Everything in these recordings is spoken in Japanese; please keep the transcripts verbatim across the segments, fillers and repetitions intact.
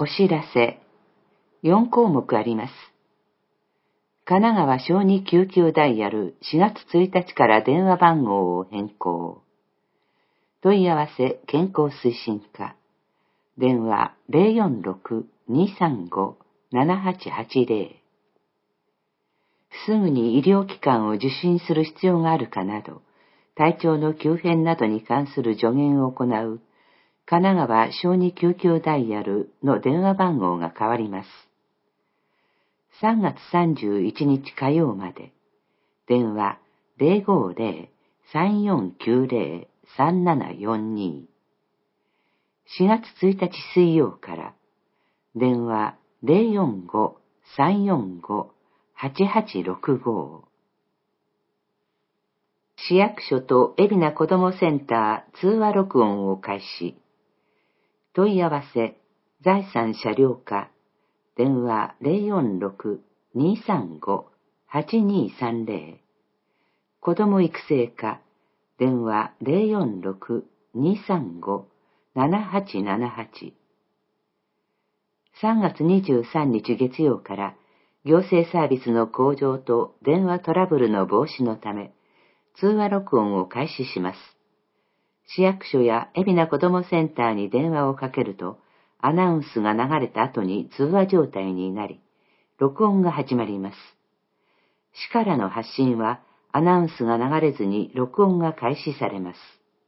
お知らせ。よんこうもくあります。神奈川小児救急ダイヤルしがつついたちから電話番号を変更。問い合わせ健康推進課。電話 ゼロよんろく にさんご ななはちはちゼロ。すぐに医療機関を受診する必要があるかなど、体調の急変などに関する助言を行う神奈川小児救急ダイヤルの電話番号が変わります。さんがつさんじゅういちにち火曜まで。電話 ゼロごゼロ さんよんきゅうゼロ さんななよんに。しがつついたち水曜から。電話 ゼロよんご さんよんご はちはちろくご。市役所と海老名子どもセンター通話録音を開始。問い合わせ、財産車両課。電話 ゼロよんろく にさんご はちにさんゼロ。子ども育成課。電話 ゼロよんろく にさんご ななはちななはち。さんがつにじゅうさんにち月曜から行政サービスの向上と電話トラブルの防止のため、通話録音を開始します。市役所や海老名子どもセンターに電話をかけると、アナウンスが流れた後に通話状態になり、録音が始まります。市からの発信は、アナウンスが流れずに録音が開始されます。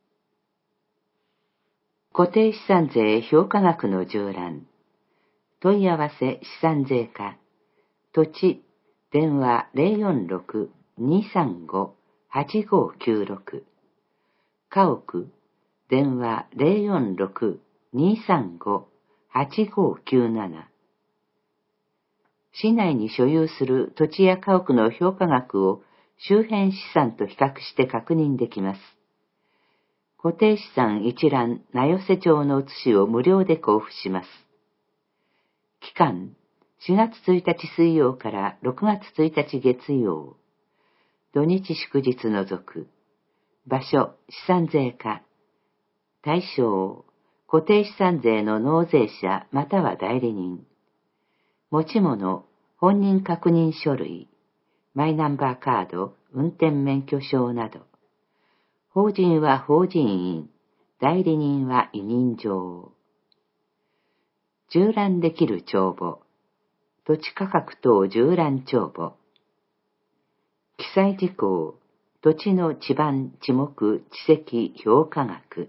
固定資産税評価額の縦覧。問い合わせ資産税課。土地、電話 ゼロよんろく にさんご はちごきゅうろく。家屋、電話 ゼロよんろく にさんご はちごきゅうなな。市内に所有する土地や家屋の評価額を周辺資産と比較して確認できます。固定資産一覧名寄町の写しを無料で交付します。期間、しがつついたち水曜からろくがつついたち月曜。土日祝日除く。場所、資産税課。対象、固定資産税の納税者または代理人。持ち物、本人確認書類、マイナンバーカード、運転免許証など。法人は法人員、代理人は委任状。縦覧できる帳簿。土地価格等縦覧帳簿。記載事項、土地の地盤、地目、地籍、評価額。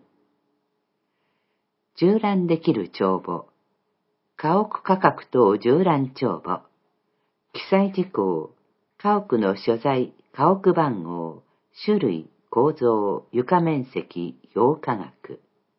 縦覧できる帳簿。家屋価格等縦覧帳簿。記載事項、家屋の所在、家屋番号、種類、構造、床面積、評価額。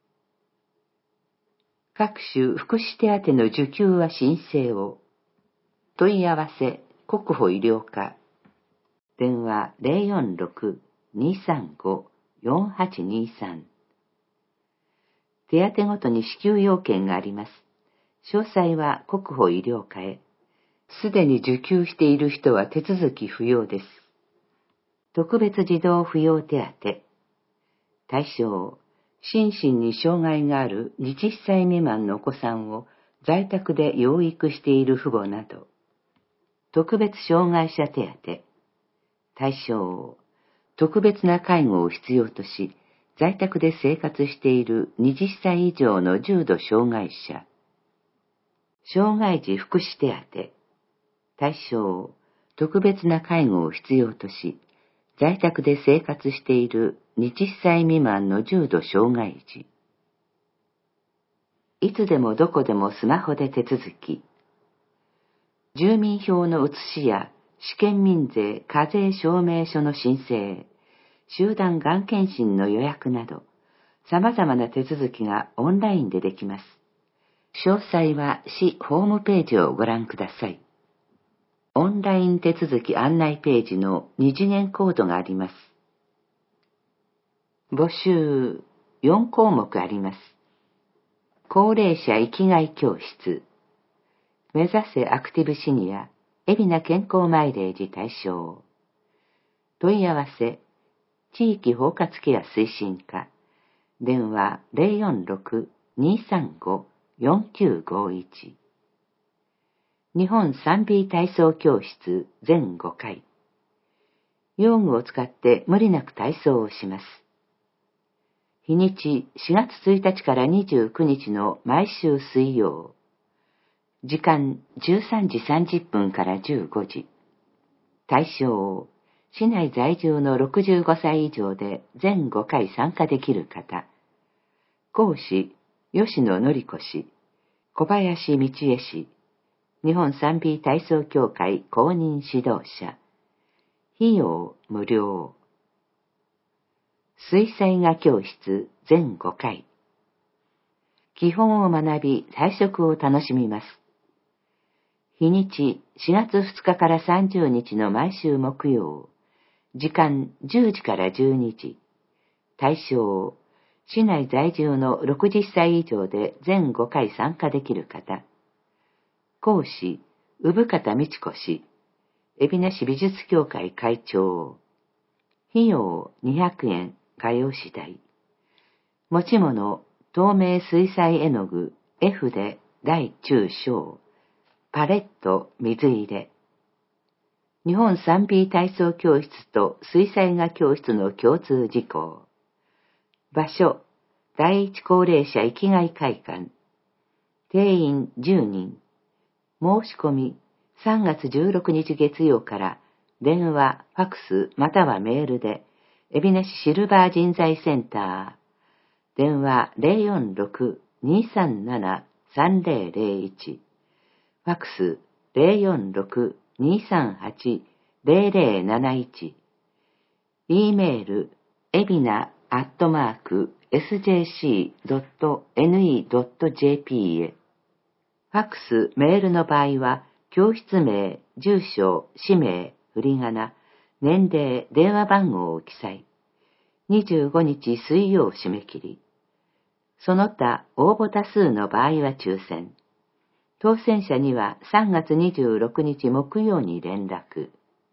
各種福祉手当の受給は申請を。問い合わせ、国保医療課。電話 ゼロよんろく にさんご よんはちにさん。手当ごとに支給要件があります。詳細は国保医療課へ。すでに受給している人は手続き不要です。特別児童扶養手当。対象、心身に障害があるはたちさい未満のお子さんを在宅で養育している父母など。特別障害者手当。対象、特別な介護を必要とし、在宅で生活しているはたちさい以上の重度障害者。障害児福祉手当。対象、特別な介護を必要とし、在宅で生活しているはたちさい未満の重度障害児。いつでもどこでもスマホで手続き。住民票の写しや試験民税課税証明書の申請、集団がん検診の予約など、様々な手続きがオンラインでできます。詳細は市ホームページをご覧ください。オンライン手続き案内ページの二次元コードがあります。募集よんこうもくあります。高齢者生きがい教室。目指せアクティブシニア、海老名健康マイレージ対象。問い合わせ、地域包括ケア推進課。電話 ゼロよんろく にさんごよんきゅうごいち。日本 スリービー 体操教室全ごかい。用具を使って無理なく体操をします。日にちしがつついたちからにじゅうくにちの毎週水曜。時間じゅうさんじさんじゅっぷんからじゅうごじ。対象、市内在住のろくじゅうごさい以上で全ごかい参加できる方。講師、吉野典子氏、小林道恵氏、日本 スリービー 体操協会公認指導者。費用無料。水彩画教室全ごかい。基本を学び、彩色を楽しみます。日にちしがつふつかからさんじゅうにちの毎週木曜。時間じゅうじからじゅうにじ。対象、市内在住のろくじゅっさい以上で全ごかい参加できる方。講師、産方美智子氏、海老名市美術協会会長。費用にひゃくえん、通う次第。持ち物、透明水彩絵の具、絵筆、大中小、パレット、水入れ。日本 スリービー 体操教室と水彩画教室の共通事項。場所、第一高齢者生きがい会館。定員じゅうにん。申し込み、さんがつじゅうろくにち月曜から電話、ファクスまたはメールで、海老名市シルバー人材センター、電話 ゼロよんろく にさんなな さんぜろゼロいち、ファクス ゼロよんろく にさんはち ゼロゼロなないち、e メール、えびなアットマーク エスジェーシードットエヌイードットジェーピー へ。ファクス、メールの場合は、教室名、住所、氏名、振り仮名、年齢、電話番号を記載。にじゅうごにち水曜締め切り。その他、応募多数の場合は抽選。当選者にはさんがつにじゅうろくにち木曜に連絡。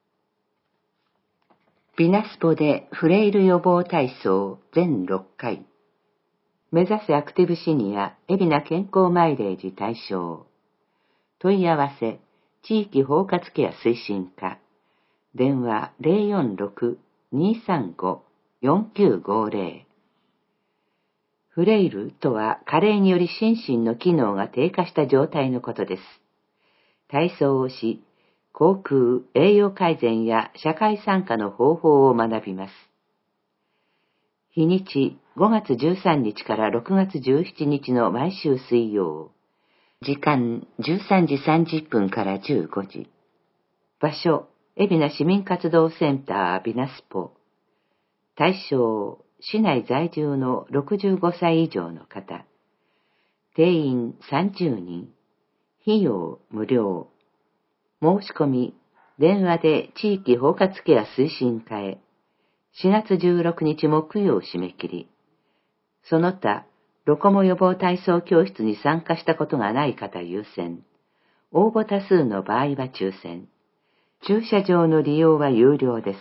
ビナスポでフレイル予防体操全ろっかい。目指せアクティブシニア、海老名健康マイレージ対象。問い合わせ、地域包括ケア推進課。電話 ゼロよんろく にさんご よんきゅうごゼロ。フレイルとは加齢により心身の機能が低下した状態のことです。体操をし、口腔、栄養改善や社会参加の方法を学びます。日にちごがつじゅうさんにちからろくがつじゅうしちにちの毎週水曜。時間じゅうさんじさんじゅっぷんからじゅうごじ。場所、海老名市民活動センタービナスポ。対象、市内在住のろくじゅうごさい以上の方。定員さんじゅうにん。費用無料。申し込み、電話で地域包括ケア推進課へ。しがつじゅうろくにち木曜締め切り。その他、ロコモ予防体操教室に参加したことがない方優先。応募多数の場合は抽選。駐車場の利用は有料です。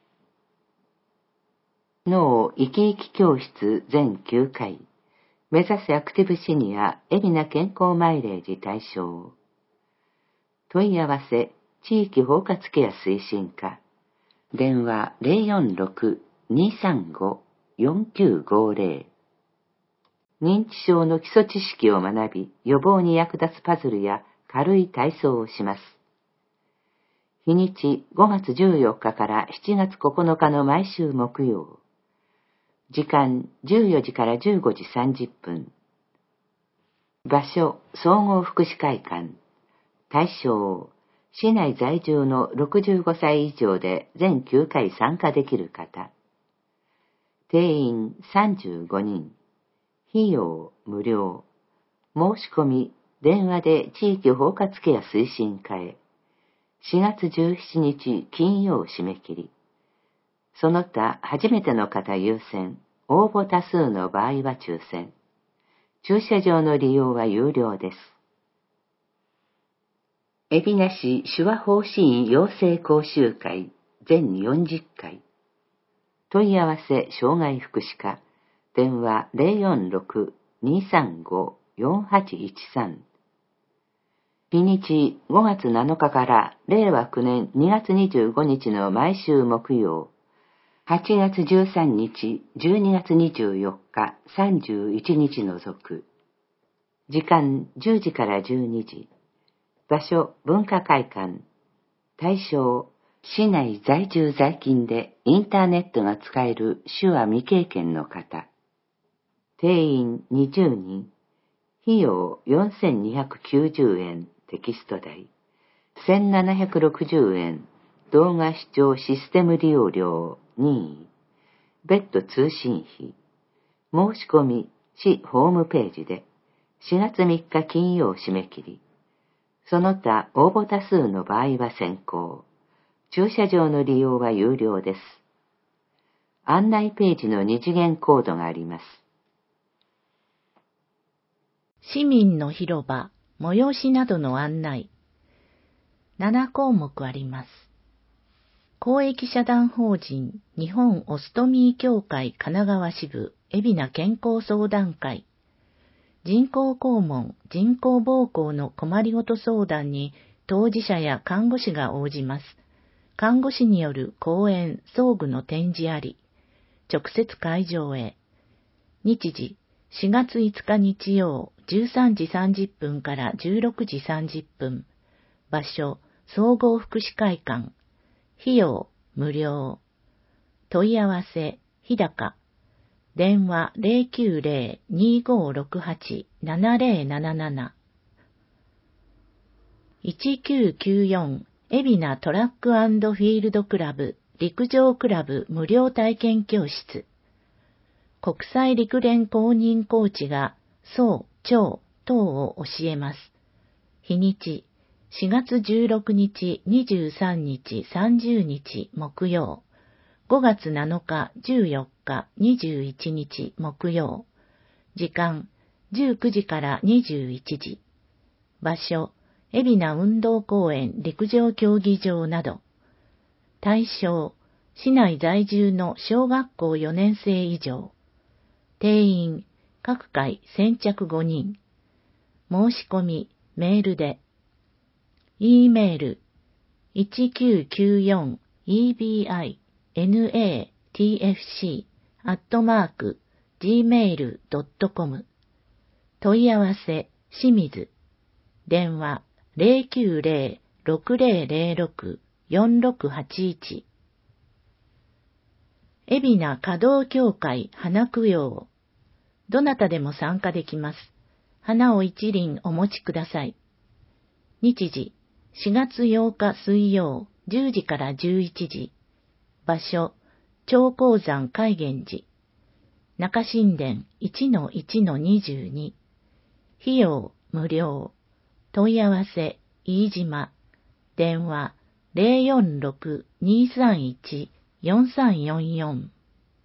脳生き生き教室全きゅうかい。目指せアクティブシニア、海老名健康マイレージ対象。問い合わせ、地域包括ケア推進課。電話 ゼロよんろく にさんご よんきゅうごゼロ。認知症の基礎知識を学び、予防に役立つパズルや軽い体操をします。日にちごがつじゅうよっかからしちがつここのかの毎週木曜。時間じゅうよじからじゅうごじさんじゅっぷん。場所、総合福祉会館。対象、市内在住のろくじゅうごさい以上で全きゅうかい参加できる方。定員さんじゅうごにん。費用無料。申し込み、電話で地域包括ケア推進課へ。しがつじゅうしちにち金曜締め切り。その他初めての方優先。応募多数の場合は抽選。駐車場の利用は有料です。海老名市手話法師院養成講習会全よんじゅっかい。問い合わせ障害福祉課。電話 ゼロよんろく にさんごよんはちいちさん。日にちごがつなのかかられいわきゅうねんにがつにじゅうごにちの毎週木曜、はちがつじゅうさんにち、じゅうにがつにじゅうよっか、さんじゅういちにち除く。時間じゅうじからじゅうにじ。場所文化会館。対象市内在住在勤でインターネットが使える手話未経験の方。定員にじゅうにん。費用よんせんにひゃくきゅうじゅうえんテキスト代。せんななひゃくろくじゅうえん動画視聴システム利用料任意。別途通信費。申し込み市ホームページでしがつみっか金曜締め切り。その他応募多数の場合は先行。駐車場の利用は有料です。案内ページの二次元コードがあります。 市民の広場、催しなどの案内。ななこうもくあります。公益社団法人日本オストミー協会神奈川支部海老名健康相談会。人工肛門、人工膀胱の困りごと相談に当事者や看護師が応じます。看護師による講演、装具の展示あり。直接会場へ。日時、しがついつか日曜、じゅうさんじさんじゅっぷんからじゅうろくじさんじゅっぷん。場所、総合福祉会館。費用、無料。問い合わせ、日高。電話 ゼロきゅうゼロ にーごーろくはち ななゼロなななな。いちきゅうきゅうよん海老名トラック&フィールドクラブ陸上クラブ無料体験教室。国際陸連公認コーチが走、長等を教えます。日にちしがつじゅうろくにち、にじゅうさんにち、さんじゅうにち木曜。ごがつなのか、じゅうよっか、にじゅういちにち木曜。時間じゅうくじからにじゅういちじ。場所海老名運動公園陸上競技場など。対象市内在住の小学校よねんせい以上。定員各回先着ごにん。申し込みメールで。E メールいちきゅうきゅうよんイービーアイエヌエーティーエフシー アットマーク ジーメール ドットコム。問い合わせ清水。電話ゼロきゅうゼロ ろくゼロゼロろく よんろくはちいち。海老名華道協会花供養。どなたでも参加できます。花を一輪お持ちください。日時しがつようか水曜じゅうじからじゅういちじ。場所長江山海源寺。中新田 いちのいちのにじゅうに。費用無料。問い合わせ飯島。電話ゼロよんろく にーさんいち よんさんよんよん。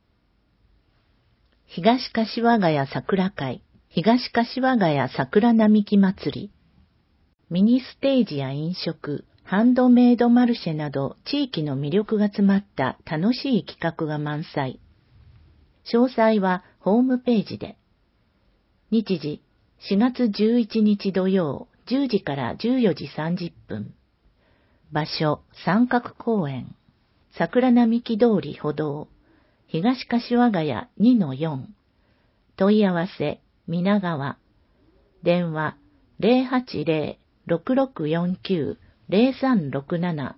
東柏ヶ谷桜会東柏ヶ谷桜並木祭り。ミニステージや飲食、ハンドメイドマルシェなど地域の魅力が詰まった楽しい企画が満載。詳細はホームページで。日時しがつじゅういちにち土曜じゅうじからじゅうよじさんじゅっぷん。場所三角公園。桜並木通り歩道。東柏ヶ谷 にのよん。問い合わせ皆川。電話ゼロはちゼロ ろくろくよんきゅう ゼロさんろくなな。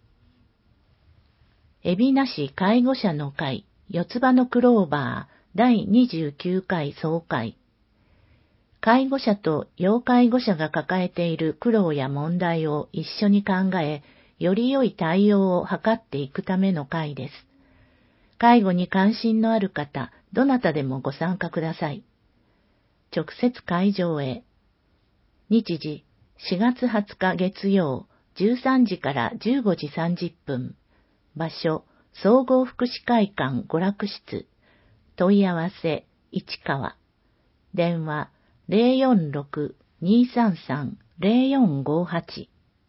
海老名市介護者の会四つ葉のクローバーだいにじゅうきゅうかい総会。介護者と要介護者が抱えている苦労や問題を一緒に考え、より良い対応を図っていくための会です。介護に関心のある方、どなたでもご参加ください。直接会場へ。日時しがつはつか月曜じゅうさんじからじゅうごじさんじゅっぷん。場所総合福祉会館娯楽室。問い合わせ市川。電話ゼロよんろく にーさんさん ゼロよんごはち。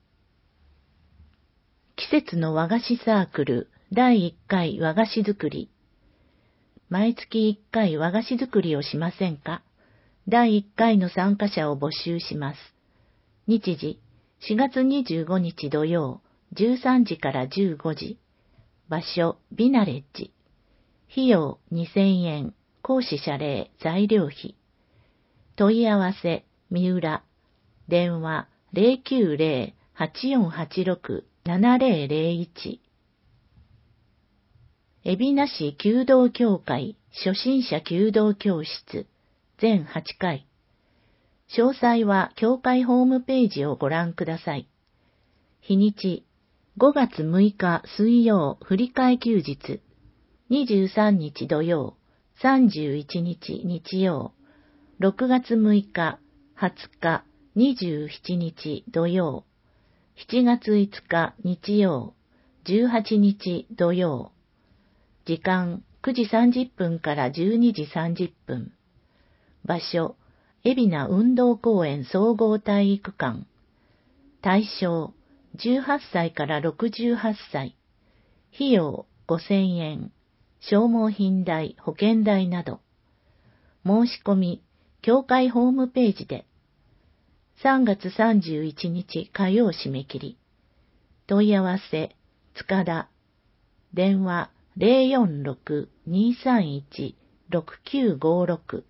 季節の和菓子サークルだいいっかい和菓子作り。毎月いっかい和菓子作りをしませんか？ だいいっかいの参加者を募集します。日時、しがつにじゅうごにち土曜、じゅうさんじからじゅうごじ。場所、ビナレッジ。費用にせんえん、講師謝礼、材料費。問い合わせ、三浦。電話、ゼロきゅうゼロ はちよんはちろく ななゼロゼロいち。海老名市弓道協会初心者弓道教室全はちかい。詳細は協会ホームページをご覧ください。日にち、ごがつむいか水曜振り替え休日、にじゅうさんにち土曜、さんじゅういちにち日曜、ろくがつむいか、はつか、にじゅうしちにち土曜、しちがついつか日曜、じゅうはちにち土曜。時間くじさんじゅっぷんからじゅうにじさんじゅっぷん。場所、海老名運動公園総合体育館。対象、じゅうはっさいからろくじゅうはっさい。費用ごせんえん。消耗品代、保険代など。申し込み、協会ホームページで。さんがつさんじゅういちにち火曜締め切り。問い合わせ、塚田。電話、ゼロよんろく にさんいち ろくきゅうごろく。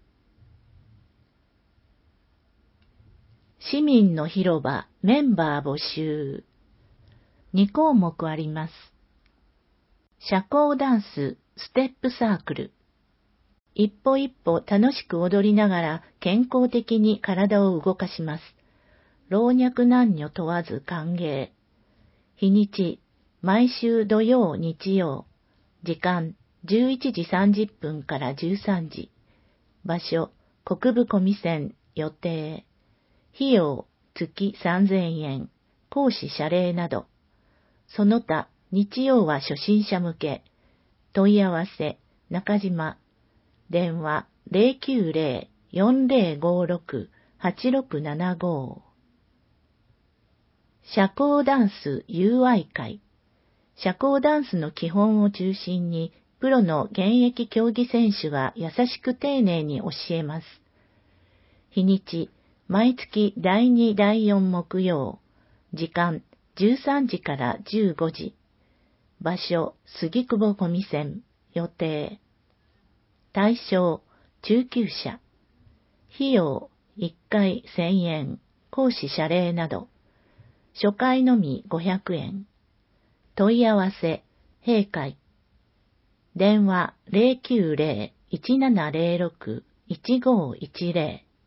市民の広場メンバー募集。にこうもくあります。社交ダンスステップサークル。一歩一歩楽しく踊りながら健康的に体を動かします。老若男女問わず歓迎。日にち、毎週土曜日曜。時間、じゅういちじさんじゅっぷんからじゅうさんじ。場所、国分小見線、予定。費用、月さんぜんえん、講師謝礼など。その他、日曜は初心者向け。問い合わせ、中島。電話、ゼロきゅうゼロ よんゼロごろく はちろくななご。社交ダンス友愛会。社交ダンスの基本を中心に、プロの現役競技選手が優しく丁寧に教えます。日にち、毎月だいにだいよん木曜。時間、じゅうさんじからじゅうごじ。場所、杉久保小見線。予定。対象、中級者。費用、いっかいせんえん、講師謝礼など。初回のみごひゃくえん。問い合わせ、閉会。電話ゼロきゅうゼロ いちななゼロろく いちごいちゼロ。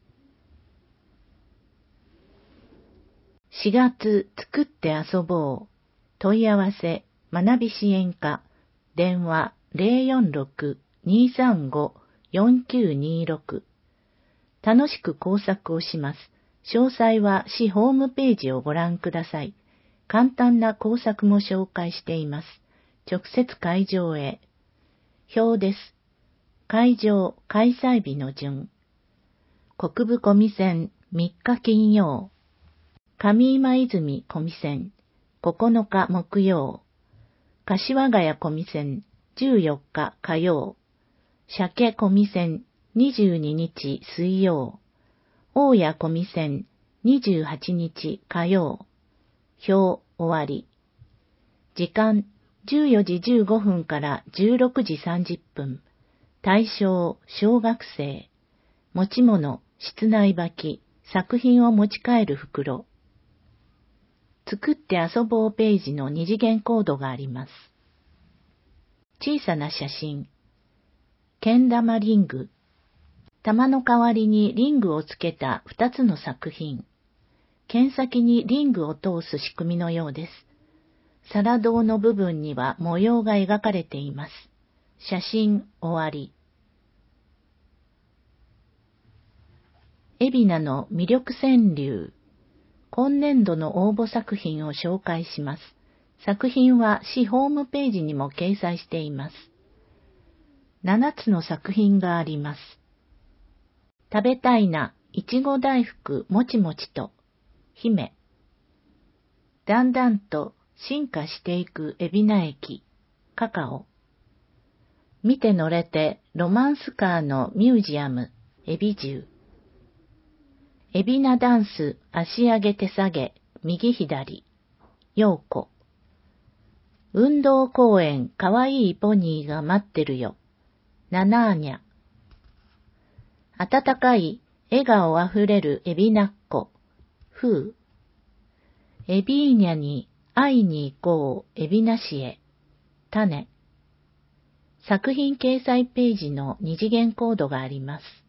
しがつ作って遊ぼう。問い合わせ、学び支援課。電話ゼロよんろく にさんご よんきゅうにろく。楽しく工作をします。詳細は市ホームページをご覧ください。簡単な工作も紹介しています。直接会場へ。表です。会場、開催日の順。国分小見線みっか金曜。上今泉小見線ここのか木曜。柏ヶ谷小見線じゅうよっか火曜。鮭小見線にじゅうににち水曜。大谷小見線にじゅうはちにち火曜。表終わり。時間じゅうよじじゅうごふんからじゅうろくじさんじゅっぷん。対象小学生。持ち物室内履き。作品を持ち帰る袋。作って遊ぼうページの二次元コードがあります。小さな写真。けん玉リング。玉の代わりにリングをつけた二つの作品。剣先にリングを通す仕組みのようです。皿胴の部分には模様が描かれています。写真終わり。海老名の魅力川柳。今年度の応募作品を紹介します。作品は市ホームページにも掲載しています。ななつの作品があります。食べたいな、いちご大福もちもちと、姫。だんだんと進化していく海老名駅、カカオ。見て乗れてロマンスカーのミュージアム、エビジュー。 エビナダンス、足上げ手下げ、右左。陽子。運動公園、かわいいポニーが待ってるよ。ナナーニャ。温かい、笑顔あふれるエビナッコ。フー。エビーニャに会いに行こう、エビナシエ。種。作品掲載ページの二次元コードがあります。